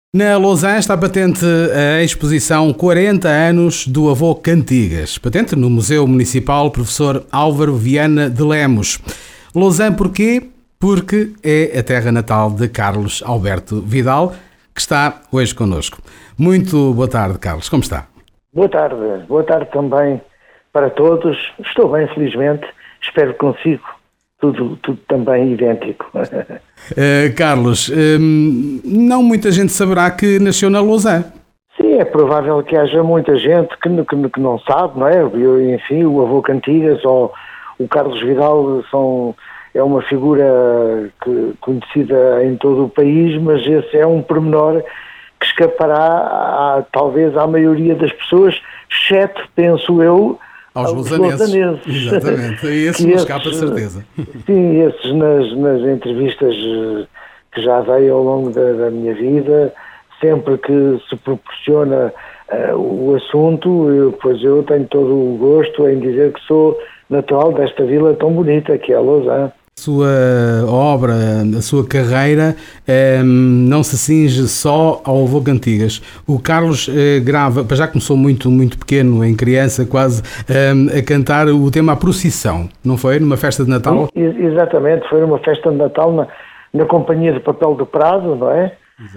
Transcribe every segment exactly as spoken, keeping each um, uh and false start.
Na Lousã está patente a exposição quarenta anos do avô Cantigas, patente no Museu Municipal Professor Álvaro Viana de Lemos. Lousã porquê? Porque é a terra natal de Carlos Alberto Vidal, que está hoje connosco. Muito boa tarde, Carlos, como está? Boa tarde, boa tarde também para todos. Estou bem, felizmente, espero que consigo. Tudo, tudo também idêntico. Uh, Carlos, um, não muita gente saberá que nasceu na Lousã. Sim, é provável que haja muita gente que, que, que não sabe, não é? Eu, enfim, o avô Cantigas ou o Carlos Vidal são, é uma figura que, conhecida em todo o país, mas esse é um pormenor que escapará a, talvez à maioria das pessoas, exceto, penso eu, aos lousanenses. Exatamente, a esses não escapa de certeza. Sim, esses nas, nas entrevistas que já dei ao longo da, da minha vida, sempre que se proporciona uh, o assunto, eu, pois eu tenho todo o gosto em dizer que sou natural desta vila tão bonita que é a Lousã. A sua obra, a sua carreira eh, não se cinge só ao avô Cantigas. O Carlos eh, grava, já começou muito, muito pequeno, em criança, quase, eh, a cantar o tema A Procissão, não foi? Numa festa de Natal? Exatamente, foi numa festa de Natal na, na Companhia do Papel do Prado, não é?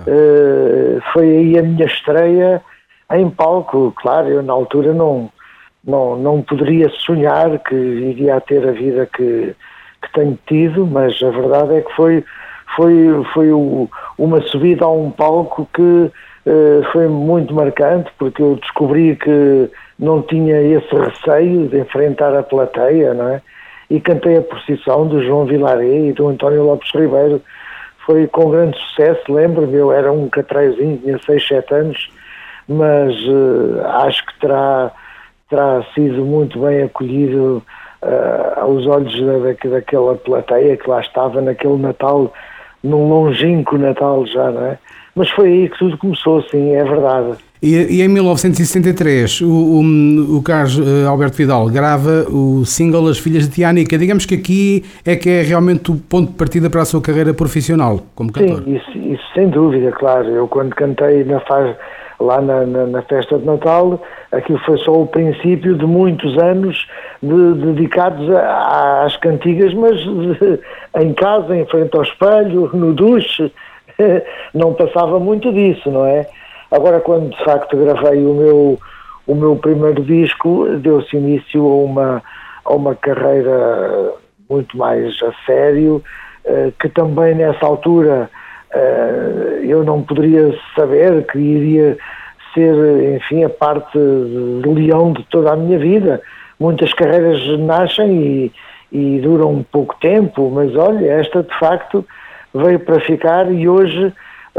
Eh, foi aí a minha estreia em palco. Claro, eu na altura não, não, não poderia sonhar que iria ter a vida que que tenho tido, mas a verdade é que foi, foi, foi o, uma subida a um palco que uh, foi muito marcante, porque eu descobri que não tinha esse receio de enfrentar a plateia, não é? E cantei a procissão do João Vilaré e do António Lopes Ribeiro. Foi com grande sucesso, lembro-me, eu era um catrezinho, tinha seis, sete anos, mas uh, acho que terá, terá sido muito bem acolhido Uh, aos olhos da, daquela plateia que lá estava naquele Natal, num longínquo Natal já, não é? Mas foi aí que tudo começou, sim, é verdade. E, e em mil novecentos e setenta e três o, o, o Carlos uh, Alberto Vidal grava o single As Filhas de Tianica. Digamos que aqui é que é realmente o ponto de partida para a sua carreira profissional como cantor. Sim, isso, isso sem dúvida, claro. Eu quando cantei na fase, lá na, na, na festa de Natal, aquilo foi só o princípio de muitos anos de, dedicados a, às cantigas, mas de, em casa, em frente ao espelho, no duche, não passava muito disso, não é? Agora, quando de facto gravei o meu, o meu primeiro disco, deu-se início a uma, a uma carreira muito mais a sério, que também nessa altura eu não poderia saber que iria ser, enfim, a parte de leão de toda a minha vida. Muitas carreiras nascem e, e duram um pouco tempo, mas olha, esta de facto veio para ficar e hoje,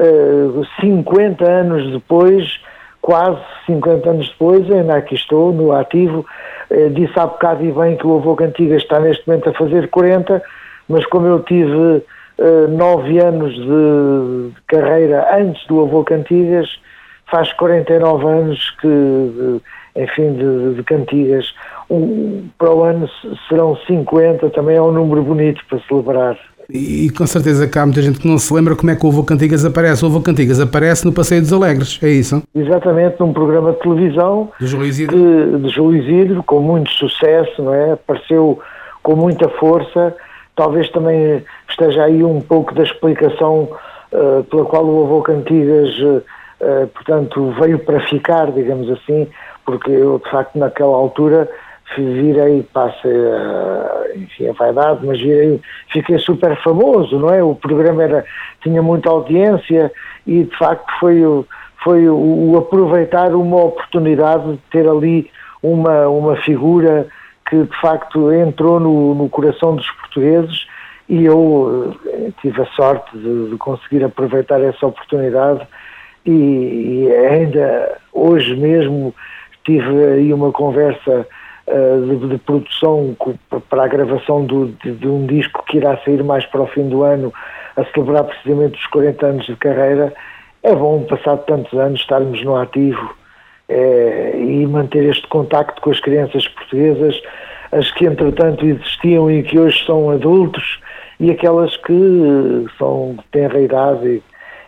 cinquenta anos depois, quase cinquenta anos depois, ainda aqui estou no ativo. Disse há bocado e bem que o avô Cantigas está neste momento a fazer quarenta, mas como eu tive nove anos de carreira antes do avô Cantigas, faz quarenta e nove anos que, enfim, de, de cantigas. Um, para o ano serão cinquenta, também é um número bonito para celebrar. E com certeza que há muita gente que não se lembra como é que o avô Cantigas aparece. O avô Cantigas aparece no Passeio dos Alegres, é isso? Exatamente, num programa de televisão de Júlio Isidro, que, de Júlio Isidro, com muito sucesso, não é? Apareceu com muita força. Talvez também esteja aí um pouco da explicação uh, pela qual o avô Cantigas uh, Uh, portanto, veio para ficar, digamos assim, porque eu, de facto, naquela altura virei, passe, uh, enfim, a vaidade, mas virei, fiquei super famoso, não é? O programa era, tinha muita audiência e, de facto, foi, o, foi o, o aproveitar uma oportunidade de ter ali uma, uma figura que, de facto, entrou no, no coração dos portugueses e eu uh, tive a sorte de, de conseguir aproveitar essa oportunidade. E, e ainda hoje mesmo tive aí uma conversa uh, de, de produção para a gravação do, de, de um disco que irá sair mais para o fim do ano, a celebrar precisamente os quarenta anos de carreira. É bom, passado tantos anos, estarmos no ativo é, e manter este contacto com as crianças portuguesas, as que entretanto existiam e que hoje são adultos, e aquelas que são de tenra idade e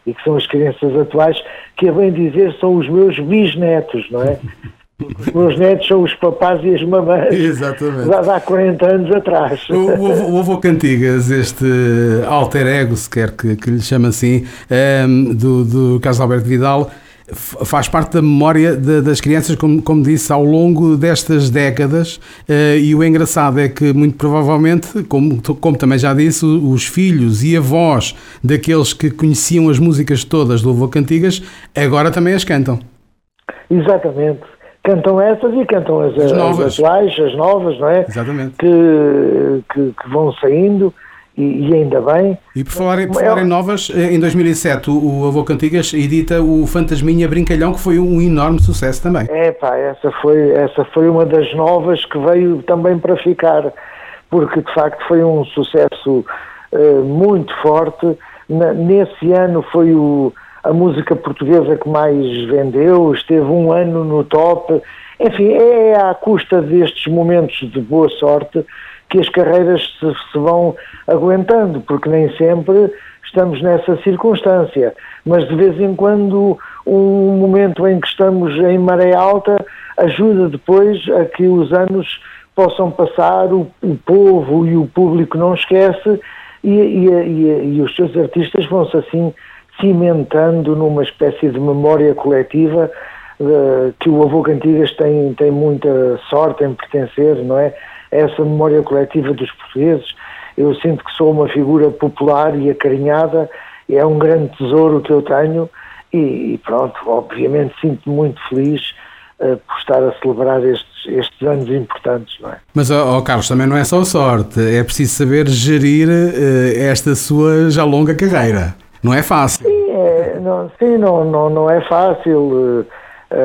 e que são as crianças atuais, que a bem dizer são os meus bisnetos, não é? Os meus netos são os papás e as mamães. Exatamente. Há quarenta anos atrás. O, o, avô, o avô Cantigas, este alter ego, se quer que, que lhe chame assim, um, do, do Carlos Alberto Vidal, faz parte da memória de, das crianças, como, como disse, ao longo destas décadas, uh, e o engraçado é que, muito provavelmente, como, como também já disse, os filhos e avós daqueles que conheciam as músicas todas do avô Cantigas, agora também as cantam. Exatamente. Cantam essas e cantam as, as, novas. as atuais, as novas, não é? Exatamente. Que, que, que vão saindo. E, e ainda bem. E por falar, por falar em novas, em dois mil e sete o, o avô Cantigas edita o Fantasminha Brincalhão, que foi um enorme sucesso também. É pá, essa foi, essa foi uma das novas que veio também para ficar, porque de facto foi um sucesso uh, muito forte. Na, nesse ano foi o, a música portuguesa que mais vendeu, esteve um ano no top. Enfim, é à custa destes momentos de boa sorte que as carreiras se, se vão aguentando, porque nem sempre estamos nessa circunstância, mas de vez em quando um momento em que estamos em maré alta ajuda depois a que os anos possam passar, o, o povo e o público não esquece e, e, e, e os seus artistas vão-se assim cimentando numa espécie de memória coletiva uh, que o avô Cantigas tem, tem muita sorte em pertencer, não é? Essa memória coletiva dos portugueses. Eu sinto que sou uma figura popular e acarinhada, é um grande tesouro que eu tenho e, e pronto, obviamente sinto-me muito feliz uh, por estar a celebrar estes, estes anos importantes, não é? Mas, oh, oh, Carlos, também não é só sorte, é preciso saber gerir uh, esta sua já longa carreira. Não é fácil. Sim, é, não, sim, não, não, não é fácil. Uh, uh,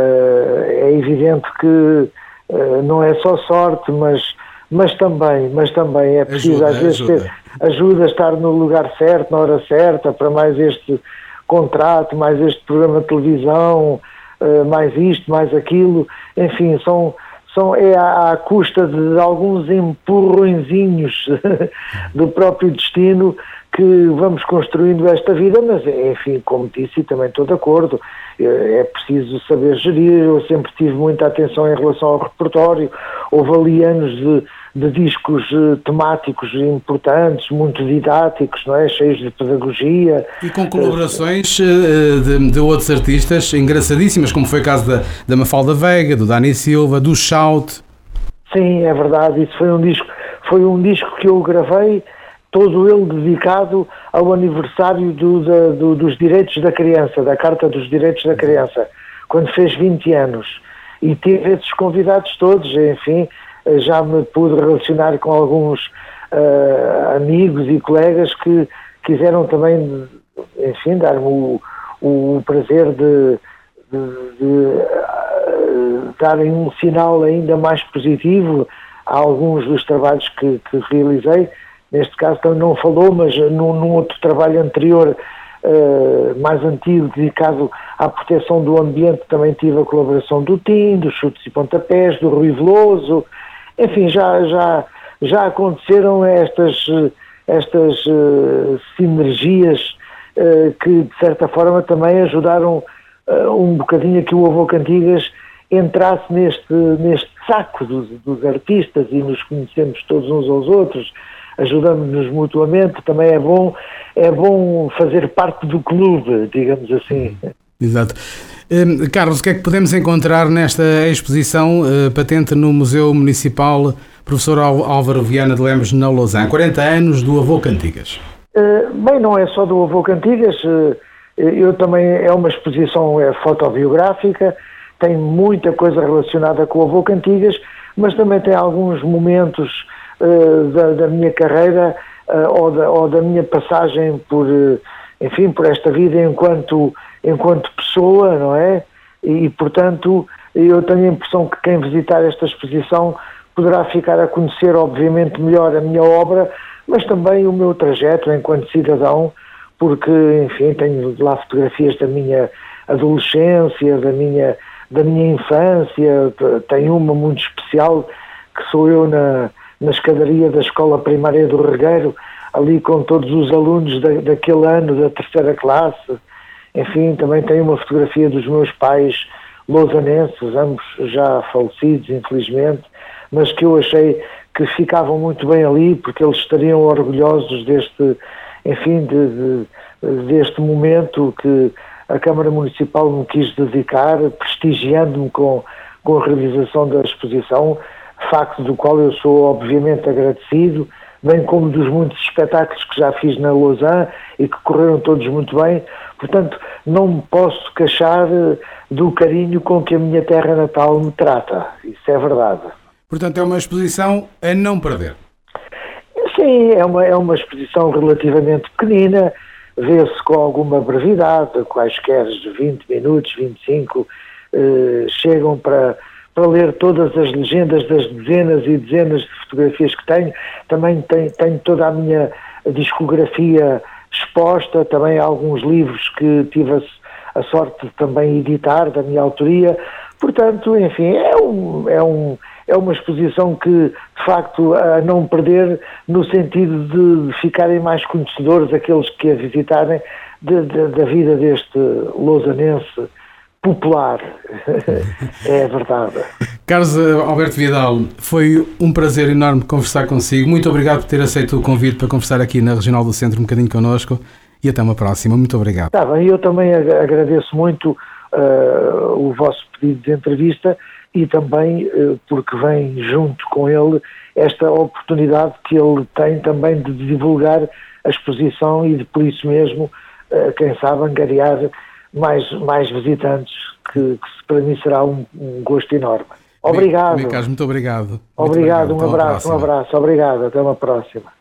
é evidente que uh, não é só sorte, mas Mas também, mas também é preciso ajuda, às vezes ajuda. ter ajuda a estar no lugar certo, na hora certa, para mais este contrato, mais este programa de televisão, mais isto, mais aquilo, enfim, são, são, é à, à custa de alguns empurrõezinhos do próprio destino que vamos construindo esta vida, mas enfim, como disse, e também estou de acordo, é preciso saber gerir. Eu sempre tive muita atenção em relação ao repertório, houve ali anos de, de discos temáticos importantes, muito didáticos, não é? Cheios de pedagogia. E com colaborações de, de outros artistas engraçadíssimas, como foi o caso da, da Mafalda Veiga, do Dani Silva, do Shout. Sim, é verdade, isso foi um disco, foi um disco que eu gravei, todo ele dedicado ao aniversário do, da, do, dos direitos da criança, da Carta dos Direitos da Criança, quando fez vinte anos. E tive esses convidados todos, enfim, já me pude relacionar com alguns uh, amigos e colegas que quiseram também, enfim, dar-me o, o prazer de, de, de uh, darem um sinal ainda mais positivo a alguns dos trabalhos que, que realizei. Neste caso também não falou, mas num, num outro trabalho anterior, uh, mais antigo, dedicado à proteção do ambiente, também tive a colaboração do Tim, dos Chutes e Pontapés, do Rui Veloso. Enfim, já, já, já aconteceram estas, estas uh, sinergias uh, que, de certa forma, também ajudaram uh, um bocadinho a que o avô Cantigas entrasse neste, neste saco dos, dos artistas e nos conhecemos todos uns aos outros, ajudamos-nos mutuamente. Também é bom, é bom fazer parte do clube, digamos assim. Exato. Um, Carlos, o que é que podemos encontrar nesta exposição uh, patente no Museu Municipal Professor Álvaro Viana de Lemos, na Lousã? quarenta anos do avô Cantigas. Uh, bem, não é só do avô Cantigas, uh, eu também, é uma exposição é, fotobiográfica, tem muita coisa relacionada com o avô Cantigas, mas também tem alguns momentos uh, da, da minha carreira uh, ou, da, ou da minha passagem por, uh, enfim, por esta vida enquanto, enquanto pessoa, não é? E, e, portanto, eu tenho a impressão que quem visitar esta exposição poderá ficar a conhecer, obviamente, melhor a minha obra, mas também o meu trajeto enquanto cidadão, porque, enfim, tenho lá fotografias da minha adolescência, da minha, da minha infância. Tenho uma muito especial, que sou eu na, na escadaria da Escola Primária do Regueiro, ali com todos os alunos da, daquele ano, da terceira classe, enfim, também tenho uma fotografia dos meus pais lausanenses, ambos já falecidos, infelizmente, mas que eu achei que ficavam muito bem ali, porque eles estariam orgulhosos deste, enfim, de, de, deste momento que a Câmara Municipal me quis dedicar, prestigiando-me com, com a realização da exposição, facto do qual eu sou obviamente agradecido, bem como dos muitos espetáculos que já fiz na Lausanne e que correram todos muito bem. Portanto, não me posso queixar do carinho com que a minha terra natal me trata. Isso é verdade. Portanto, é uma exposição a não perder. Sim, é uma, é uma exposição relativamente pequenina, vê-se com alguma brevidade, quaisquer vinte minutos, vinte e cinco, eh, chegam para, para ler todas as legendas das dezenas e dezenas de fotografias que tenho. Também tenho, tenho toda a minha discografia exposta, também alguns livros que tive a, a sorte de também editar, da minha autoria. Portanto, enfim, é, um, é, um, é uma exposição que, de facto, a não perder, no sentido de ficarem mais conhecedores, aqueles que a visitarem, de, de, da vida deste lausanense popular. É verdade. Carlos Alberto Vidal, foi um prazer enorme conversar consigo. Muito obrigado por ter aceito o convite para conversar aqui na Regional do Centro um bocadinho connosco e até uma próxima. Muito obrigado. Está bem, eu também agradeço muito uh, o vosso pedido de entrevista e também uh, porque vem junto com ele esta oportunidade que ele tem também de divulgar a exposição e de, por isso mesmo, uh, quem sabe, angariar mais, mais visitantes, que, que para mim será um, um gosto enorme. Obrigado. Bem, Carlos, muito obrigado. Obrigado, muito obrigado. Um abraço, um abraço. Obrigado, até uma próxima.